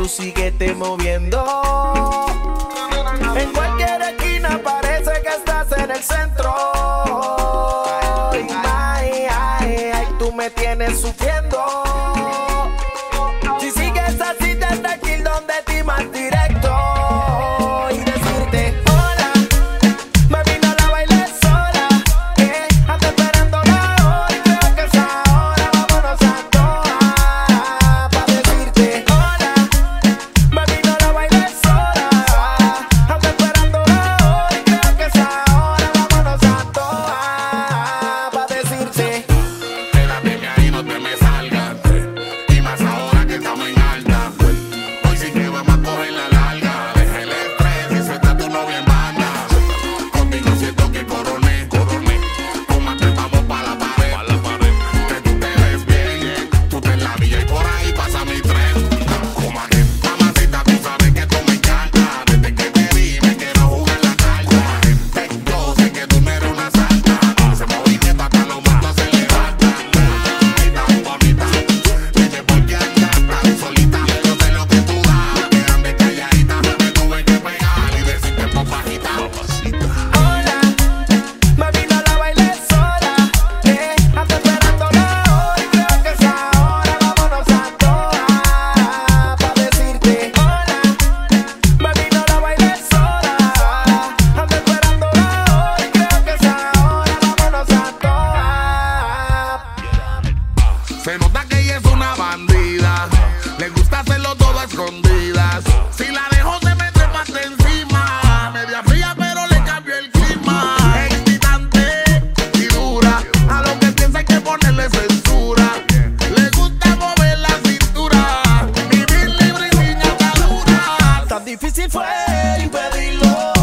tú síguete moviendo. En cualquier esquina parece que estás en el centro. Ay, ay, ay, tú me tienes sufriendo. Si sigues así desde aquí donde ti más directo. Y decirte hola, baby, no la bailes sola. Ando esperando la hora y creo que es ahora. Vámonos a toa. Pa' decirte hola, baby, no la bailes sola. Ando esperando la hora y creo que es ahora. Vámonos a toa. Pa' decirte Quédate ahí, no te me salgas. Y más ahora que estamos en alta. Hoy sí que vamos a coger la larga. Deja el estrés y suelta tu novia en banda. Contigo siento que coroné. Tómate, vamos pa' la pared. Que tú te ves bien. Tú te en la villa y por ahí pasa mi tren. Cómate, mamacita, tú sabes que tú me encanta. Desde que te vi me quiero jugar la carta. Yo sé que tú no eres una santa. Ese movimiento hasta los muertos se levantan. Ay, tan bonita. Dime por qué andas tan solita. Yo sé lo que tú das. Quédame calladita. Me tuve que pegar y decirte papajita. hola, baby, no la bailes sola. Ando esperando la hora y creo que es ahora. Vámonos a toa. Pa' decirte hola, baby, no la bailes sola. Ando esperando la hora y creo que es ahora. Vámonos a toa. Se nota que ella es una bandida. Le gusta hacerlo todo a escondidas. Si la dejo se me trepa hasta encima. Media fría pero le cambio el clima. Excitante y dura. A lo que piensa hay que ponerle censura. Le gusta mover la cintura. Vivir libre y sin atadura. Tan difícil fue impedirlo.